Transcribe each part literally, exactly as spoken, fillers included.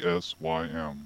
S Y M.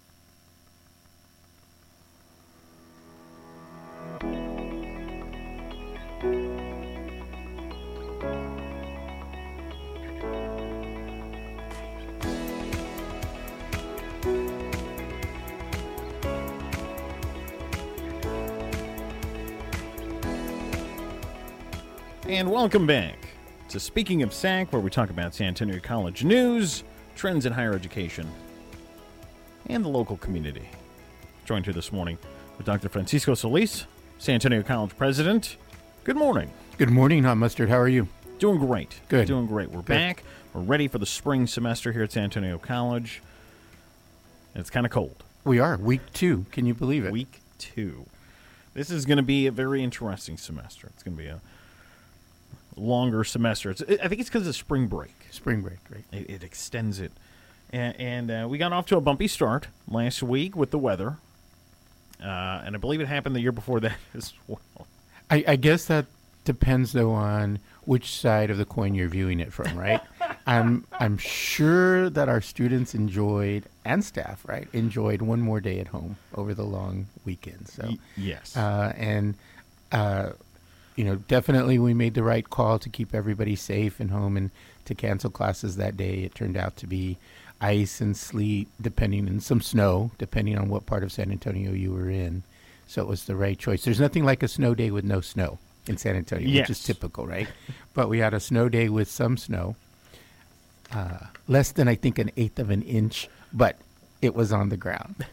And welcome back to Speaking of S A C, where we talk about San Antonio College news, trends in higher education, and the local community. Joined here this morning with Doctor Francisco Solis, San Antonio College president. Good morning. Good morning, Hot Mustard. How are you? Doing great. Good. Doing great. We're Good. back. We're ready for the spring semester here at San Antonio College. It's kind of cold. We are. Week two. Can you believe it? Week two. This is going to be a very interesting semester. It's going to be a longer semester. It's, I think it's because of spring break. Spring break, right? It, it extends it. And, and uh, we got off to a bumpy start last week with the weather. Uh, and I believe it happened the year before that as well. I, I guess that depends, though, on which side of the coin you're viewing it from, right? I'm I'm sure that our students enjoyed, and staff, right, enjoyed one more day at home over the long weekend. So Y- yes. Uh, and, uh, you know, definitely we made the right call to keep everybody safe and home and to cancel classes that day. It turned out to be ice and sleet, depending, and some snow, depending on what part of San Antonio you were in. So it was the right choice. There's nothing like a snow day with no snow in San Antonio, Yes. which is typical, right? But we had a snow day with some snow, uh, less than, I think, an eighth of an inch, but it was on the ground.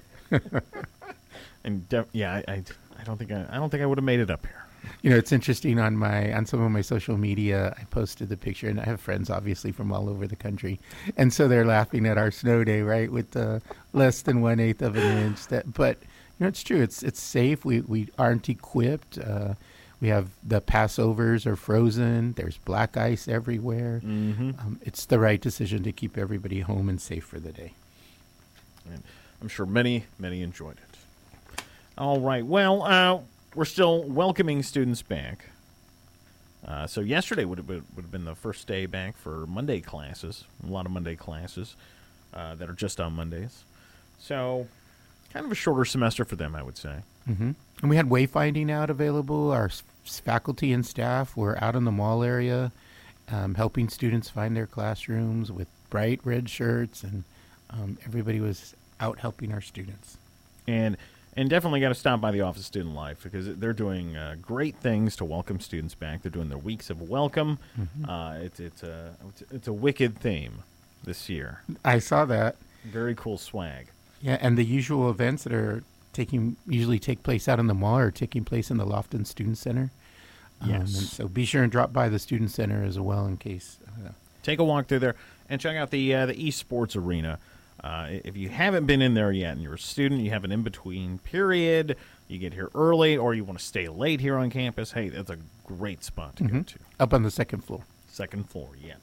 and def- yeah, I, I, I don't think I, I don't think I would have made it up here. You know, it's interesting on my on some of my social media, I posted the picture, and I have friends obviously from all over the country, and so they're laughing at our snow day, right, with uh, less than one eighth of an inch. That, but you know, it's true. It's it's safe. We we aren't equipped. Uh, we have the Passovers are frozen. There's black ice everywhere. Mm-hmm. Um, it's the right decision to keep everybody home and safe for the day. And I'm sure many, many enjoyed it. All right. Well, uh, we're still welcoming students back. Uh, so yesterday would have been, would have been the first day back for Monday classes. A lot of Monday classes uh, that are just on Mondays. So kind of a shorter semester for them, I would say. Mm-hmm. And we had wayfinding out available. Our s- faculty and staff were out in the mall area um, helping students find their classrooms with bright red shirts, and um, everybody was out helping our students. And and definitely got to stop by the Office of Student Life because they're doing uh, great things to welcome students back. They're doing their weeks of welcome. Mm-hmm. Uh, it's it's a it's, it's a wicked theme this year. I saw that. Very cool swag. Yeah, and the usual events that are taking usually take place out in the mall are taking place in the Lofton Student Center. Um, Yes. and so be sure and drop by the Student Center as well in case. Uh, Take a walk through there and check out the uh, the esports arena. Uh, if you haven't been in there yet and you're a student, you have an in-between period, you get here early, or you want to stay late here on campus, hey, that's a great spot to go Mhm. to. up on the second floor. Second floor, yeah.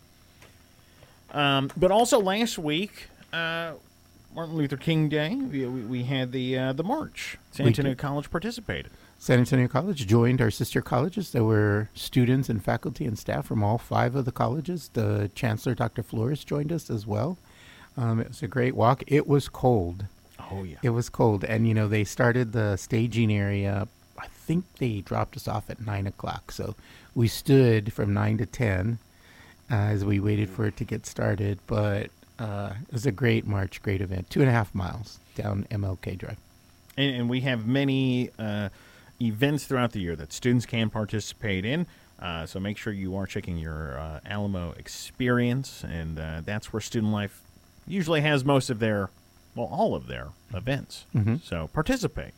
Um, but also last week, uh, Martin Luther King Day, we, we we had the uh, the march. San We Antonio did. College participated. San Antonio College joined our sister colleges. There were students and faculty and staff from all five of the colleges. The Chancellor, Doctor Flores, joined us as well. Um, it was a great walk. It was cold. Oh, yeah. It was cold. And, you know, they started the staging area. I think they dropped us off at nine o'clock. So we stood from nine to ten uh, as we waited for it to get started. But uh, it was a great march, great event. Two and a half miles down M L K Drive. And, and we have many uh, events throughout the year that students can participate in. Uh, so make sure you are checking your uh, Alamo experience, and uh, that's where Student Life usually has most of their, well, all of their events. Mhm. So participate.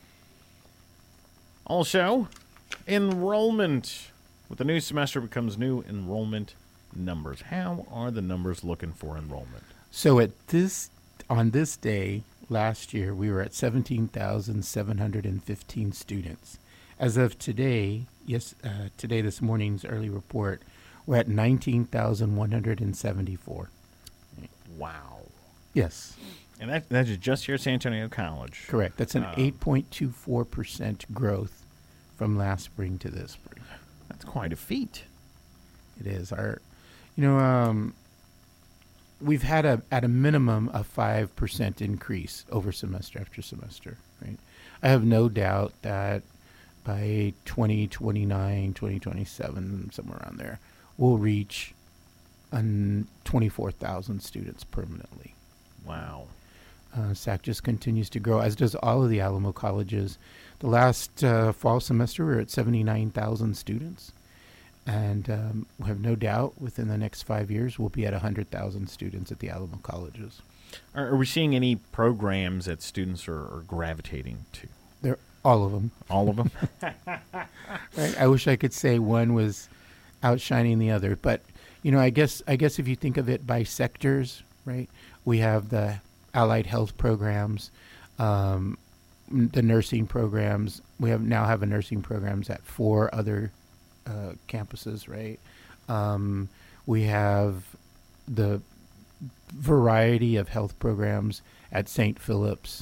Also, enrollment. With the new semester becomes new enrollment numbers. How are the numbers looking for enrollment? So at this on this day last year, we were at seventeen thousand seven hundred fifteen students. As of today, yes, uh, today this morning's early report, we're at nineteen thousand one hundred seventy-four. Wow. Yes, And that that is just here at San Antonio College. correct. That's an Um, eight point two four percent growth from last spring to this spring. That's quite a feat. It is our, you know, um, we've had a at a minimum a five percent increase over semester after semester, right? I have no doubt that by twenty twenty-nine, twenty twenty-seven, somewhere around there, we'll reach an twenty-four thousand students permanently. Wow. Uh, S A C just continues to grow, as does all of the Alamo colleges. The last uh, fall semester, we were at seventy-nine thousand students. And um, we have no doubt within the next five years, we'll be at one hundred thousand students at the Alamo colleges. Are, are we seeing any programs that students are, are gravitating to? They're all of them. All of them? Right? I wish I could say one was outshining the other. But, you know, I guess I guess if you think of it by sectors, right, we have the allied health programs, um, the nursing programs. We have now have a nursing programs at four other uh, campuses, right? Um, we have the variety of health programs at Saint Philip's,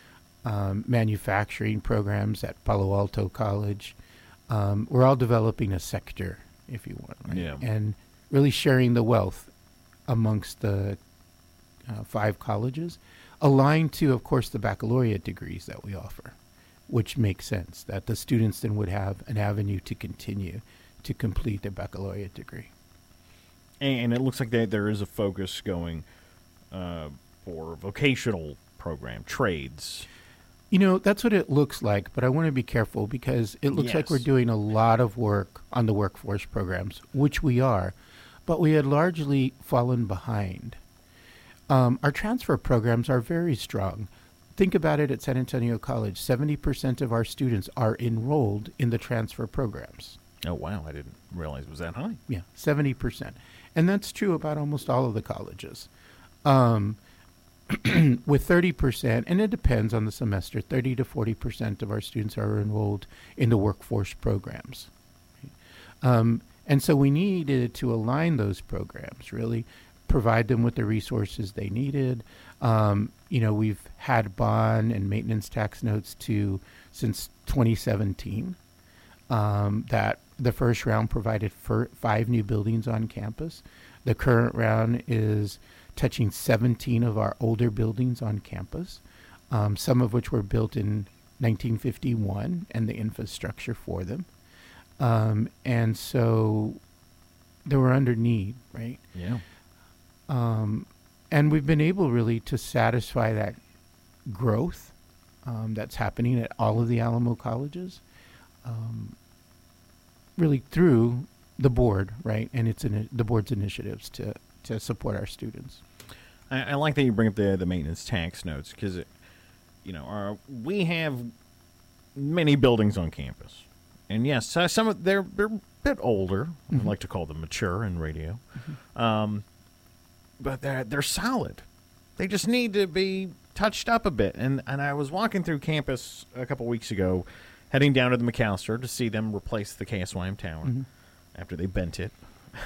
um, manufacturing programs at Palo Alto College. Um, we're all developing a sector, if you want, right? Yeah. And really sharing the wealth amongst the uh, five colleges, aligned to, of course, the baccalaureate degrees that we offer, which makes sense, that the students then would have an avenue to continue to complete their baccalaureate degree. And it looks like there there is a focus going uh, for vocational program, trades. You know, that's what it looks like, but I want to be careful because it looks like Yes. we're doing a lot of work on the workforce programs, which we are, but we had largely fallen behind. Um, our transfer programs are very strong. Think about it at San Antonio College. seventy percent of our students are enrolled in the transfer programs. Oh, wow. I didn't realize it was that high. Yeah, seventy percent. And that's true about almost all of the colleges. Um, with thirty percent, and it depends on the semester, thirty to forty percent of our students are enrolled in the workforce programs. Um, and so we needed to align those programs, really provide them with the resources they needed. Um, you know, we've had bond and maintenance tax notes to since twenty seventeen. Um, that the first round provided for five new buildings on campus. The current round is touching seventeen of our older buildings on campus, um, some of which were built in nineteen fifty-one and the infrastructure for them. Um, and so they were under need, right? Yeah. Um, and we've been able really to satisfy that growth um, that's happening at all of the Alamo colleges, um, really through the board, right? And it's in the board's initiatives to, to support our students. I, I like that you bring up the the maintenance tax notes because, you know, our, we have many buildings on campus, and yes, so some of they're they're a bit older. Mhm. I like to call them mature in radio, Mhm. um, but they're they're solid. They just need to be touched up a bit. And and I was walking through campus a couple weeks ago, heading down to the McAllister to see them replace the K S Y M tower Mhm. after they bent it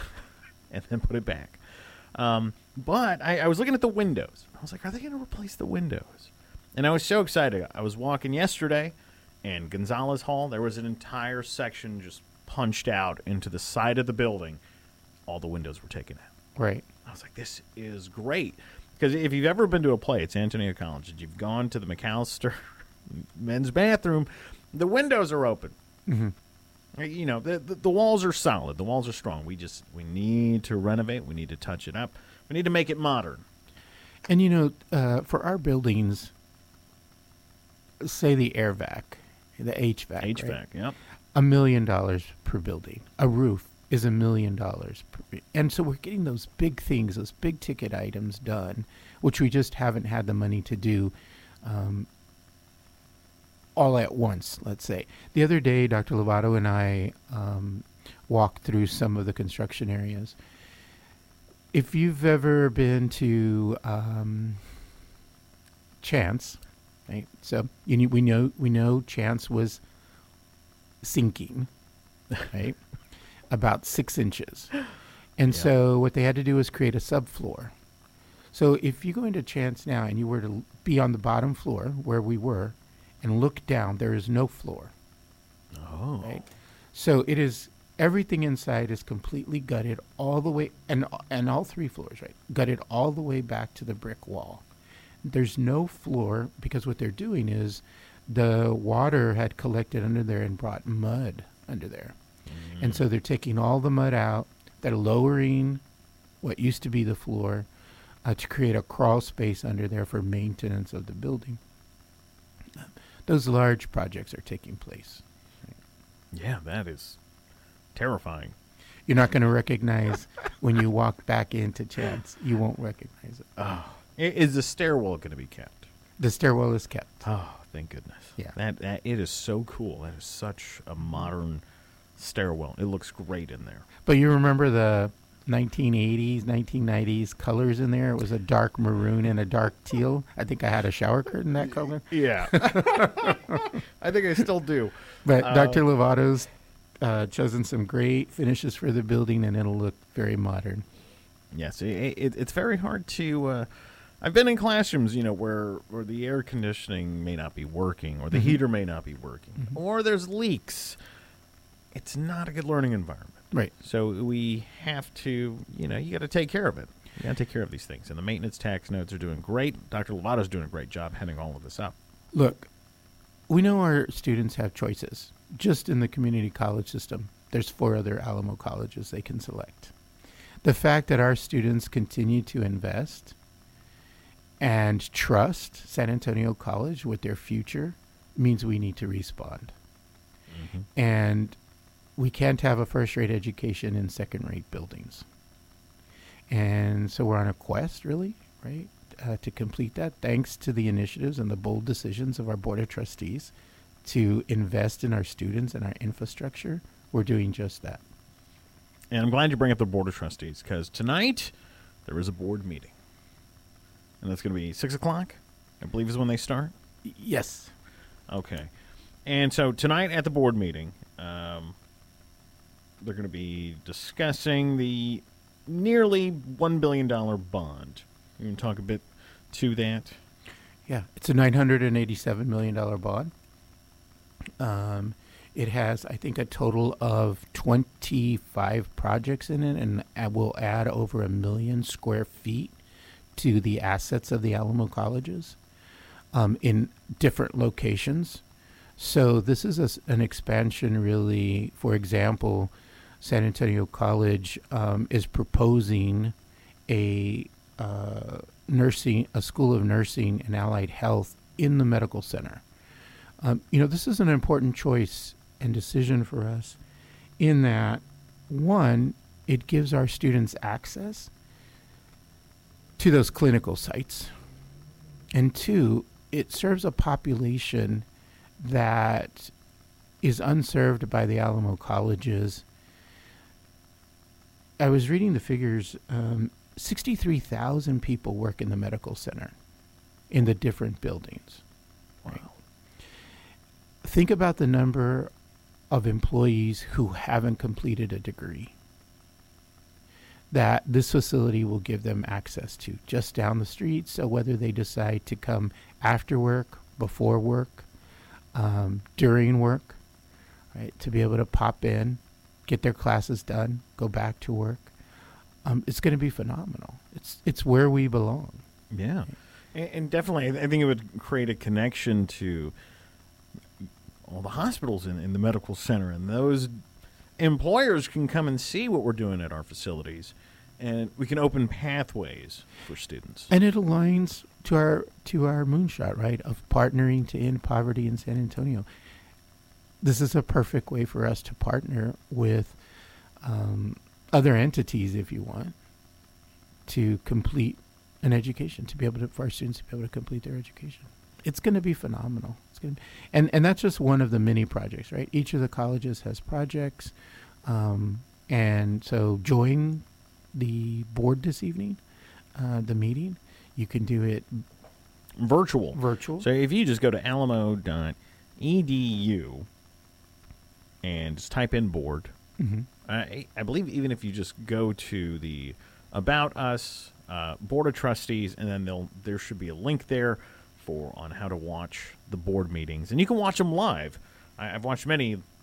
and then put it back. Um, but I, I was looking at the windows. I was like, are they going to replace the windows? And I was so excited. I was walking yesterday, and Gonzalez Hall, there was an entire section just punched out into the side of the building. All the windows were taken out. Right. I was like, this is great. Because if you've ever been to a play at San Antonio College and you've gone to the McAllister men's bathroom, the windows are open. Mm-hmm. You know, the, the the walls are solid. The walls are strong. We just, we need to renovate. We need to touch it up. We need to make it modern. And, you know, uh, for our buildings, say the air vac, the H V A C, H V A C, right? yep. A million dollars per building. A roof is a million dollars. Per, and so we're getting those big things, those big ticket items done, which we just haven't had the money to do um, all at once, let's say. The other day, Doctor Lovato and I um, walked through some of the construction areas. If you've ever been to um, Chance, right? So you know, we know we know Chance was sinking, right? About six inches. And Yeah. so what they had to do was create a subfloor. So if you go into Chance now and you were to be on the bottom floor where we were and look down, there is no floor, Oh. right? So it is Everything inside is completely gutted all the way, and and all three floors, right? Gutted all the way back to the brick wall. There's no floor because what they're doing is the water had collected under there and brought mud under there. Mm. And so they're taking all the mud out. They're lowering what used to be the floor uh, to create a crawl space under there for maintenance of the building. Those large projects are taking place. Yeah, that is terrifying. You're not going to recognize when you walk back into Chance. You won't recognize it. Oh. Is the stairwell going to be kept? The stairwell is kept. Oh, thank goodness. Yeah. That, that it is so cool. That is such a modern stairwell. It looks great in there. But you remember the nineteen eighties, nineteen nineties colors in there? It was a dark maroon and a dark teal. I think I had a shower curtain that color. Yeah. I think I still do. But uh, Doctor Lovato's uh, chosen some great finishes for the building, and it'll look very modern. Yes, it, it, it's very hard to... Uh, I've been in classrooms, you know, where, where the air conditioning may not be working, or the mm-hmm. heater may not be working, mm-hmm. or there's leaks. It's not a good learning environment. Right. So we have to, you know, you got to take care of it. You got to take care of these things. And the maintenance tax notes are doing great. Doctor Lovato's doing a great job heading all of this up. Look, we know our students have choices. Just in the community college system, there's four other Alamo colleges they can select. The fact that our students continue to invest and trust San Antonio College with their future means we need to respond. Mm-hmm. And we can't have a first-rate education in second-rate buildings. And so we're on a quest, really, right, uh, to complete that, thanks to the initiatives and the bold decisions of our Board of Trustees to invest in our students and our infrastructure. We're doing just that. And I'm glad you bring up the Board of Trustees, because tonight there is a board meeting. And that's going to be six o'clock, I believe is when they start? Y- yes. Okay. And so tonight at the board meeting, um, they're going to be discussing the nearly one billion dollars bond. You can talk a bit to that? Yeah, it's a nine hundred eighty-seven million dollars bond. Um, it has, I think, a total of twenty-five projects in it, and will add over a million square feet to the assets of the Alamo colleges um, in different locations. So this is a, an expansion, really. For example, San Antonio College um, is proposing a uh, nursing, a school of nursing and allied health in the medical center. Um, you know, this is an important choice and decision for us in that, one, it gives our students access to those clinical sites, and two, it serves a population that is unserved by the Alamo colleges. I was reading the figures. Um, sixty-three thousand people work in the medical center in the different buildings. Wow. Right? Think about the number of employees who haven't completed a degree that this facility will give them access to just down the street. So whether they decide to come after work, before work, um, during work, right, to be able to pop in, get their classes done, go back to work, um, it's going to be phenomenal. It's it's where we belong. Yeah, and, and definitely, I think it would create a connection to all the hospitals in, in the medical center, and those employers can come and see what we're doing at our facilities, and we can open pathways for students. And it aligns to our to our moonshot, right, of partnering to end poverty in San Antonio. This is a perfect way for us to partner with um, other entities, if you want, to complete an education, to be able to, for our students to be able to complete their education. It's going to be phenomenal. It's going to, and and that's just one of the many projects, right? Each of the colleges has projects, um, and so join the board this evening, uh, the meeting. You can do it virtual. Virtual. So if you just go to alamo dot e d u and just type in board, mm-hmm. I, I believe even if you just go to the About Us uh, Board of Trustees, and then they'll there should be a link there for on how to watch the board meetings, and you can watch them live. I, I've watched many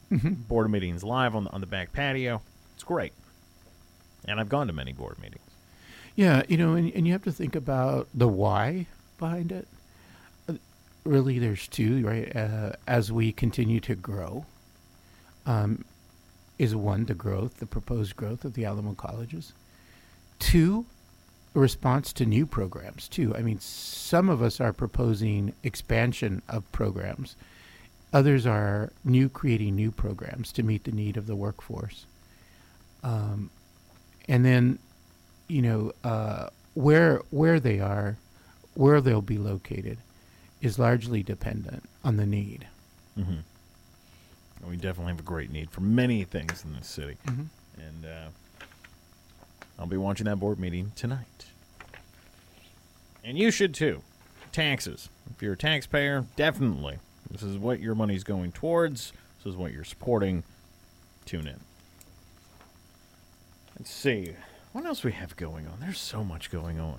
board meetings live on the, on the back patio. It's great. And I've gone to many board meetings. Yeah, you know, and, and you have to think about the why behind it. Uh, really, there's two, right? Uh, as we continue to grow, um, is one, the growth, the proposed growth of the Alamo colleges. Two, a response to new programs, too. I mean, some of us are proposing expansion of programs. Others are new, creating new programs to meet the need of the workforce. Um, and then, you know, uh, where where they are, where they'll be located, is largely dependent on the need. Mm-hmm. We definitely have a great need for many things in this city. Mm-hmm. And uh, I'll be watching that board meeting tonight. And you should too. Taxes. If you're a taxpayer, definitely. This is what your money's going towards. This is what you're supporting. Tune in. Let's see. What else we have going on? There's so much going on.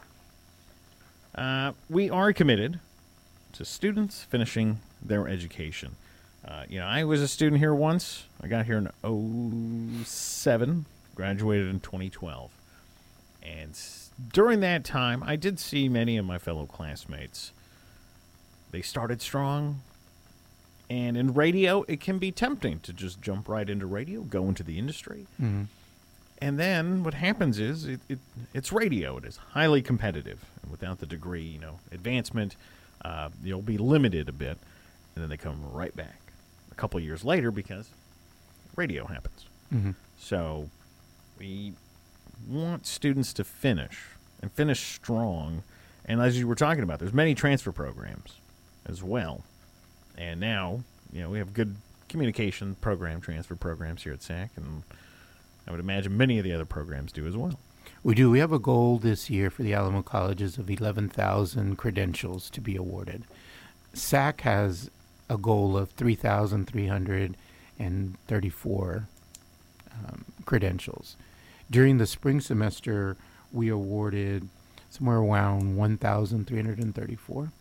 Uh, we are committed to students finishing their education. Uh, you know, I was a student here once. I got here in oh seven, graduated in twenty twelve. And s- during that time, I did see many of my fellow classmates. They started strong. And in radio, it can be tempting to just jump right into radio, go into the industry. Mm-hmm. And then what happens is it, it it's radio. It is highly competitive. And without the degree, you know, advancement, uh, you'll be limited a bit. And then they come right back a couple of years later because radio happens. Mm-hmm. So we want students to finish and finish strong. And as you were talking about, there's many transfer programs as well. And now, you know, we have good communication program, transfer programs here at S A C, and I would imagine many of the other programs do as well. We do. We have a goal this year for the Alamo colleges of eleven thousand credentials to be awarded. S A C has a goal of three thousand three hundred thirty-four um, credentials. During the spring semester, we awarded somewhere around one thousand three hundred thirty-four.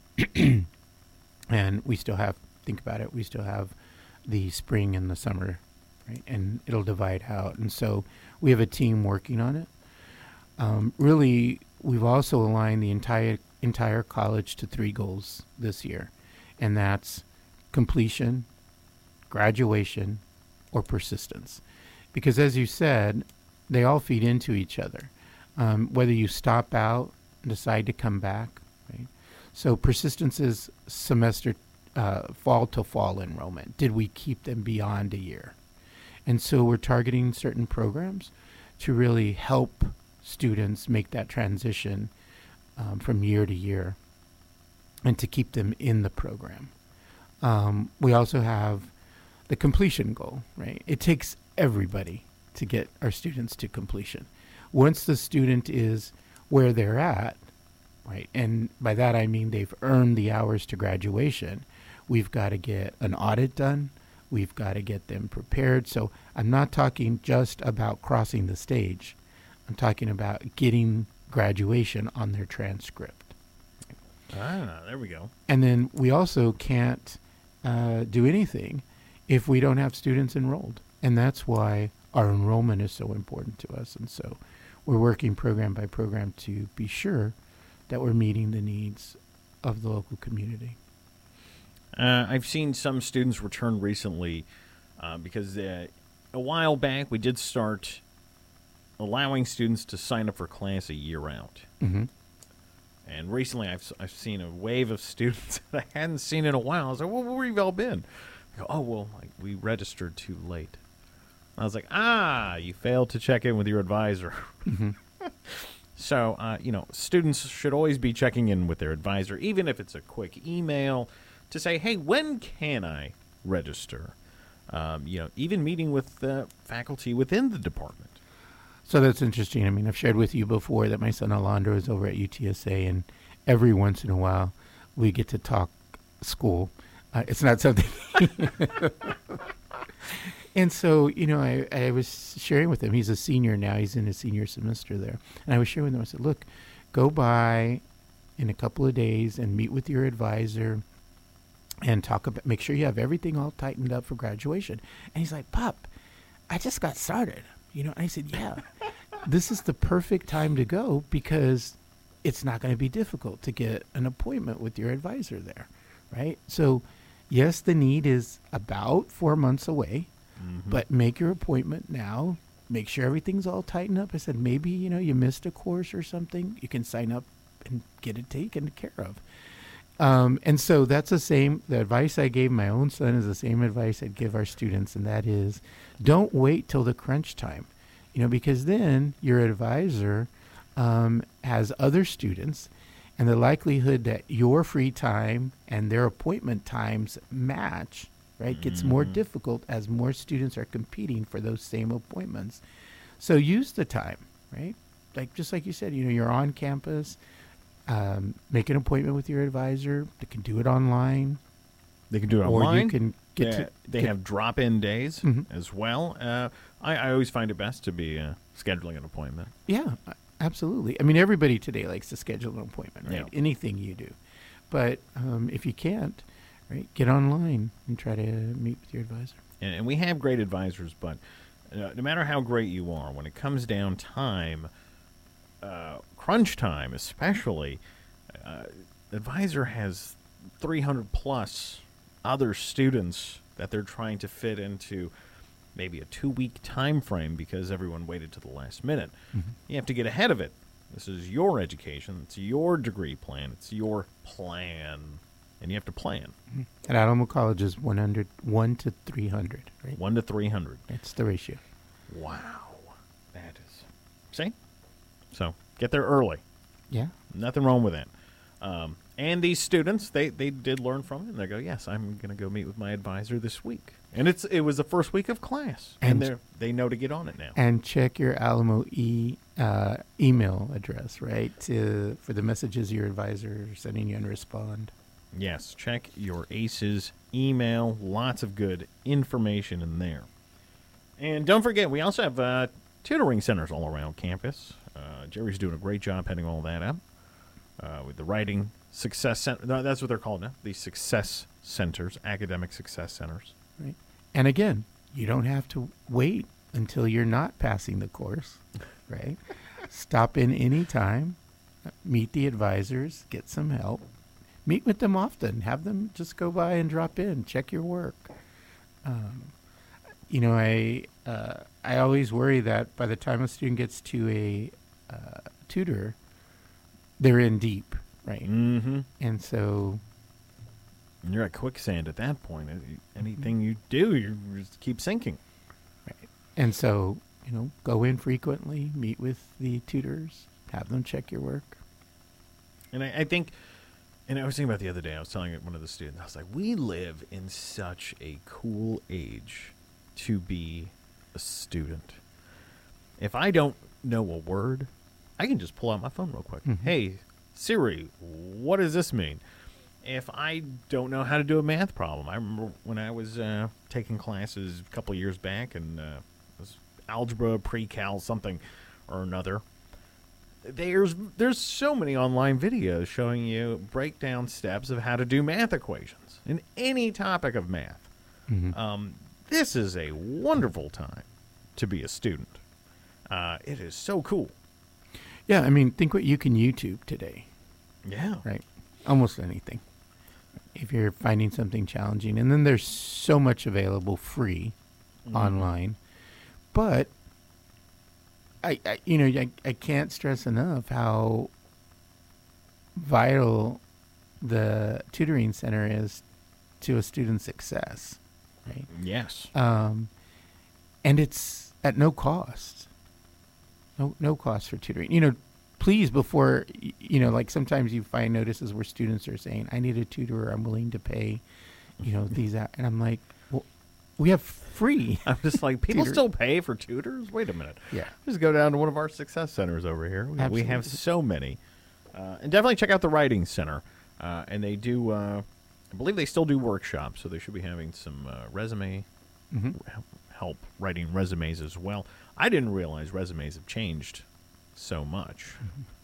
And we still have, think about it, we still have the spring and the summer, right? And it'll divide out. And so we have a team working on it. Um, really, we've also aligned the entire entire college to three goals this year, and that's completion, graduation, or persistence. Because as you said, they all feed into each other. Um, whether you stop out and decide to come back, right? So persistence is semester, uh, fall to fall enrollment. Did we keep them beyond a year? And so we're targeting certain programs to really help students make that transition um, from year to year and to keep them in the program. Um, we also have the completion goal, right? It takes everybody to get our students to completion. Once the student is where they're at, right, and by that I mean they've earned the hours to graduation, we've got to get an audit done. We've got to get them prepared. So I'm not talking just about crossing the stage. I'm talking about getting graduation on their transcript. Ah, there we go. And then we also can't uh, do anything if we don't have students enrolled. And that's why our enrollment is so important to us. And so we're working program by program to be sure that we're meeting the needs of the local community. Uh, I've seen some students return recently uh, because uh, a while back we did start allowing students to sign up for class a year out. Mm-hmm. And recently I've, I've seen a wave of students that I hadn't seen in a while. I was like, well, where have you all been? I go, oh, well, like, we registered too late. I was like, ah, you failed to check in with your advisor. Mm-hmm. So, uh, you know, students should always be checking in with their advisor, even if it's a quick email, to say, hey, when can I register? Um, you know, even meeting with the faculty within the department. So that's interesting. I mean, I've shared with you before that my son Alondra is over at U T S A, and every once in a while we get to talk school. Uh, it's not something... And so, you know, I, I was sharing with him. He's a senior now. He's in his senior semester there. And I was sharing with him. I said, look, go by in a couple of days and meet with your advisor and talk about, make sure you have everything all tightened up for graduation. And he's like, Pop, I just got started. You know, and I said, yeah, this is the perfect time to go because it's not going to be difficult to get an appointment with your advisor there, right? So, yes, the need is about four months away, Mm-hmm. but make your appointment now. Make sure everything's all tightened up. I said, maybe, you know, you missed a course or something. You can sign up and get it taken care of. Um, and so that's the same, the advice I gave my own son is the same advice I'd give our students, and that is don't wait till the crunch time, you know, because then your advisor um, has other students, and the likelihood that your free time and their appointment times match, right, gets more Mhm. difficult as more students are competing for those same appointments. So use the time, right? Like, just like you said, you know, you're on campus. Um, make an appointment with your advisor. They can do it online, They can do it or online. you can get Yeah, to. they get- have drop-in days Mhm. as well. Uh, I, I always find it best to be uh, scheduling an appointment. Yeah, a- absolutely. I mean, everybody today likes to schedule an appointment, right? Yeah. Anything you do, but um, if you can't, right, get online and try to meet with your advisor. And, and we have great advisors, but uh, no matter how great you are, when it comes down time, uh, crunch time especially, uh, advisor has three hundred plus other students that they're trying to fit into maybe a two-week time frame because everyone waited to the last minute. Mm-hmm. You have to get ahead of it. This is your education. It's your degree plan. It's your plan. And you have to plan. At Alamo College is one hundred, one to three hundred, right? one to three hundred. That's the ratio. Wow. That is. See? So get there early. Yeah. Nothing wrong with that. Um, and these students, they, they did learn from it. And they go, yes, I'm going to go meet with my advisor this week. And it's it was the first week of class. And, And- they they know to get on it now. And check your Alamo e uh, email address, right, to for the messages your advisor is sending you and respond. Yes, check your A C Es email. Lots of good information in there. And don't forget, we also have uh, tutoring centers all around campus. Uh, Jerry's doing a great job heading all that up uh, with the writing success center. No, that's what they're called now. The success centers, academic success centers. Right. And again, you don't have to wait until you're not passing the course, right? Stop in any time, meet the advisors, get some help, meet with them often, have them just go by and drop in, check your work. Um, you know, I uh, I always worry that by the time a student gets to a uh, tutor, they're in deep, right? Mm-hmm. And so And you're at quicksand at that point. Anything you do, you just keep sinking. And so, you know, go in frequently, meet with the tutors, have them check your work. And I, I think, and I was thinking about the other day, I was telling one of the students, I was like, we live in such a cool age to be a student. If I don't know a word, I can just pull out my phone real quick. Mhm. Hey, Siri, what does this mean? If I don't know how to do a math problem, I remember when I was uh, taking classes a couple years back, and uh, it was algebra, pre-cal, something or another. There's there's so many online videos showing you breakdown steps of how to do math equations in any topic of math. Mhm. Um, this is a wonderful time to be a student. Uh, it is so cool. Yeah, I mean, think what you can YouTube today, Yeah. right? Almost anything. If you're finding something challenging. And then there's so much available free Mhm. online. But, I, I you know, I, I can't stress enough how vital the tutoring center is to a student's success, right? Yes. Um, and it's at no cost. No, no cost for tutoring. You know, please, before, y- you know, like sometimes you find notices where students are saying, I need a tutor, I'm willing to pay, you know, these out. And I'm like, well, we have free. I'm just like, people Tutor- still pay for tutors? Wait a minute. Yeah. Just go down to one of our success centers over here. We, we have Absolutely. so many. Uh, and definitely check out the Writing Center. Uh, and they do, uh, I believe they still do workshops, so they should be having some uh, resume hmm help, help writing resumes as well. I didn't realize resumes have changed so much.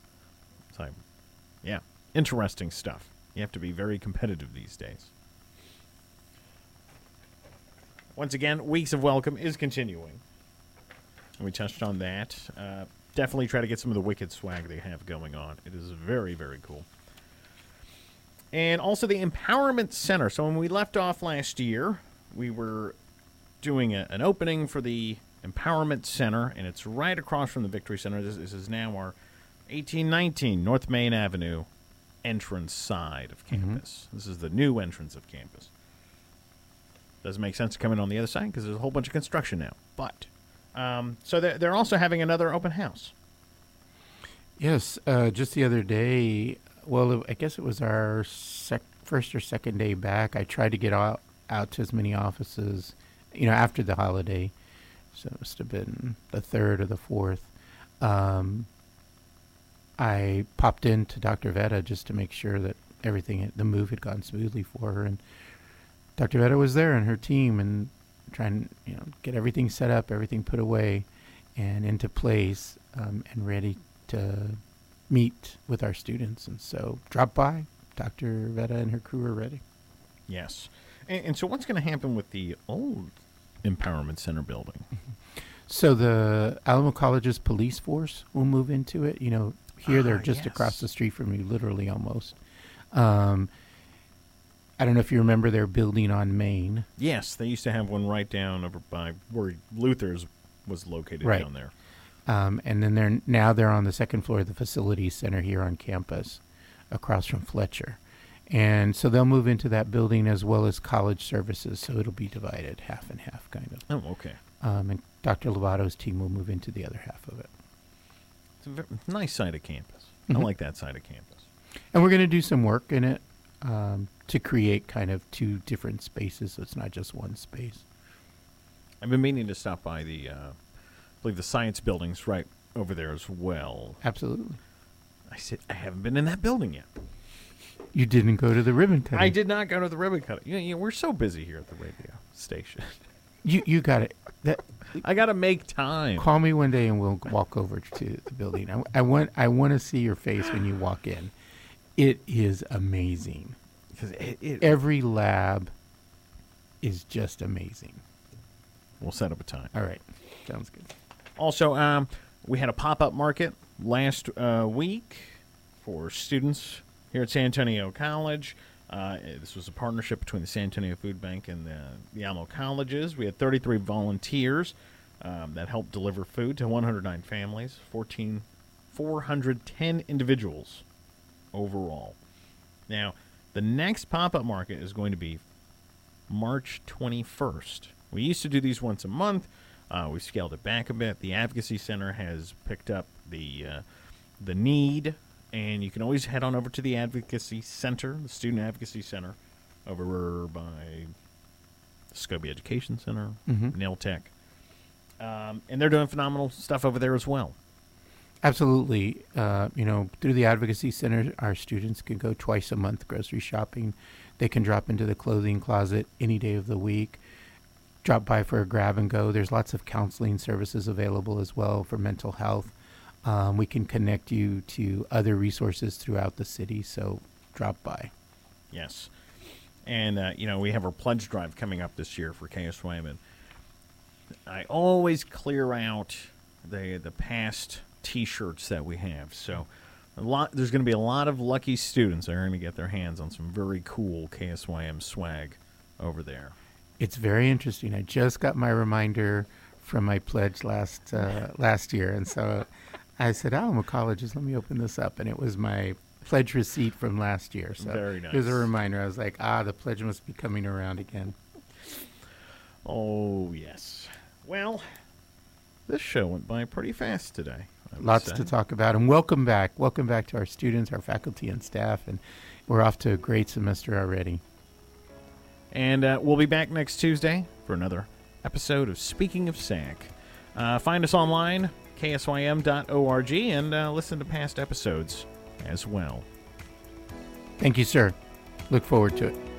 So, yeah, interesting stuff. You have to be very competitive these days. once again, Weeks of Welcome is continuing. And we touched on that. Uh, definitely try to get some of the Wicked swag they have going on. It is very, very cool. And also the Empowerment Center. So when we left off last year, we were doing a, an opening for the Empowerment Center, and it's right across from the Victory Center. This, this is now our eighteen nineteen North Main Avenue entrance side of campus. Mm-hmm. This is the new entrance of campus. Doesn't make sense to come in on the other side because there's a whole bunch of construction now. But, um, so they're, they're also having another open house. Yes, uh, just the other day, well, I guess it was our sec- first or second day back. I tried to get out, out to as many offices, you know, after the holiday. So it must have been the third or the fourth. Um, I popped into Doctor Vetta just to make sure that everything, the move had gone smoothly for her. And Doctor Vetta was there and her team and trying to, you know, get everything set up, everything put away and into place, um, and ready to meet with our students. And so drop by. Doctor Vetta and her crew are ready. Yes. And, and so what's going to happen with the old Empowerment Center building? So the Alamo College's police force will move into it. You know, here they're Ah, just yes. across the street from you, literally almost. Um, I don't know if you remember their building on Main. Yes, they used to have one right down over by where Luther's was located Right. down there. Um, and then they're now they're on the second floor of the facilities center here on campus, across from Fletcher. And so they'll move into that building as well as college services. So it'll be divided half and half, kind of. Oh, okay. Um, and Doctor Lovato's team will move into the other half of it. It's a very nice side of campus. Mhm. I like that side of campus. And we're going to do some work in it um, to create kind of two different spaces, so it's not just one space. I've been meaning to stop by the, uh, I believe the science building's right over there as well. Absolutely. I said I haven't been in that building yet. You didn't go to the ribbon cutting. I did not go to the ribbon cutting. You know, you know, we're so busy here at the radio station. You you got it. That I got to make time. call me one day and we'll walk over to the building. I, I want I want to see your face when you walk in. It is amazing. 'Cause it, it, Every lab is just amazing. we'll set up a time. All right, sounds good. Also, um, we had a pop-up market last uh, week for students here at San Antonio College. Uh, this was a partnership between the San Antonio Food Bank and the, the Alamo Colleges. We had thirty-three volunteers um, that helped deliver food to one hundred nine families, fourteen, four hundred ten individuals overall. Now, the next pop-up market is going to be March twenty-first. We used to do these once a month. Uh, we scaled it back a bit. The Advocacy Center has picked up the uh, the need, and you can always head on over to the Advocacy Center, the Student Advocacy Center, over by the Scobie Education Center, Mhm. Nailtech. Um, and they're doing phenomenal stuff over there as well. Absolutely. Uh, you know, through the Advocacy Center, our students can go twice a month grocery shopping. They can drop into the clothing closet any day of the week, drop by for a grab and go. There's lots of counseling services available as well for mental health. Um, we can connect you to other resources throughout the city, so drop by. Yes. And, uh, you know, we have our pledge drive coming up this year for K S Y M. And I always clear out the the past T-shirts that we have. So a lot, there's going to be a lot of lucky students that are going to get their hands on some very cool K S Y M swag over there. It's very interesting. I just got my reminder from my pledge last uh, last year, and so I said, Alamo Colleges, let me open this up. And it was my pledge receipt from last year. So Very it was a nice. reminder. I was like, ah, the pledge must be coming around again. Oh, yes. Well, this show went by pretty fast today. I would Lots say. to talk about. And welcome back. Welcome back to our students, our faculty, and staff. And we're off to a great semester already. And uh, we'll be back next Tuesday for another episode of Speaking of S A C. Uh, find us online, K S Y M dot org, and uh, listen to past episodes as well. Thank you, sir. Look forward to it.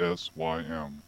S Y M.